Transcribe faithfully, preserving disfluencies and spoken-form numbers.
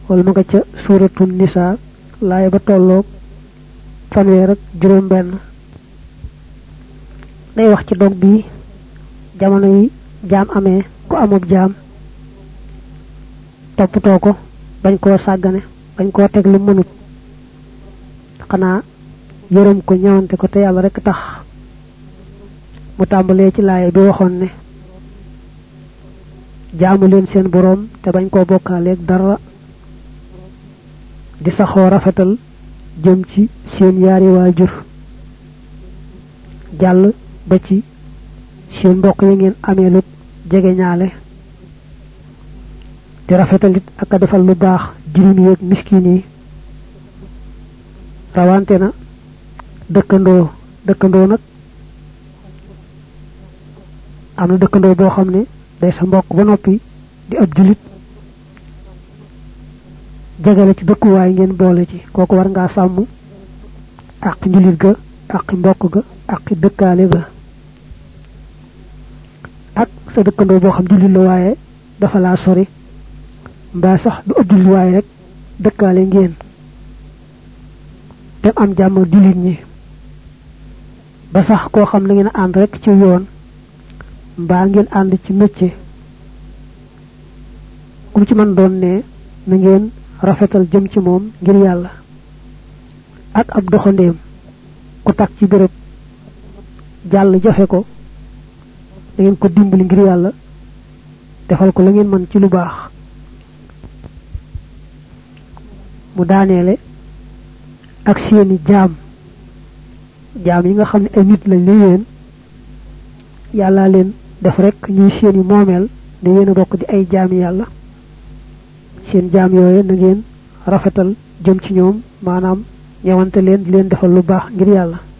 wala ma nga ca suratul nisa laay ba tolloog fanweer ak juróom benn day wax ci dog bi jamono yi jaam amee ku amub jaam toppatoo ko bañ koo sàggane bañ koo teg lu mënut xanaa yërëm ko ñawante ko te yàlla rek tax mu tàmbalee ci laay bi waxoon ne jaamu leen seen boroom te bañ koo bokkaaleeg dara di saxoo rafetal jëm ci seen yaari waajur jàll ba ci seen mbokk yi ngeen amee lu jege ñaale di rafetalit ak a defal lu baax jirim yi ak miskin yi rawante na dëkkandoo dëkkandoo nag am na dëkkandoo boo xam ne day sa mbokk ba noppi di ab julit jegale ci dëkkuwaay ngeen boole ci kooku war ngaa sàmm ak njulit ga ak mbokk ga ak dëkkaale ga ak sa dëkkandoo boo xam julit la waaye dafa laa sori mbaa sax du ab julit waaye rek dëkkaale ngeen te am jàmm julit ñi ba sax koo xam na ngeen ànd rek ci yoon mbaa ngeen ànd ci métier kum ci man doon ne na ngeen rafetal jëm ci moom ngir yàlla ak ab doxandeem ku tak ci béréb jàll jafe ko da ngeen ko dimbali ngir yàlla defal ko la ngeen mën ci lu baax mu daaneele ak seeni jaam jaam yi nga xam ne ay nit lañ ne yéen yàlla leen def rek ñuy seeni moomeel ne yéen a bokk di ay jaami yàlla seen jaam yooye na ngeen rafetal jëm ci ñoom maanaam ñewante leen di leen defal lu baax ngir yàlla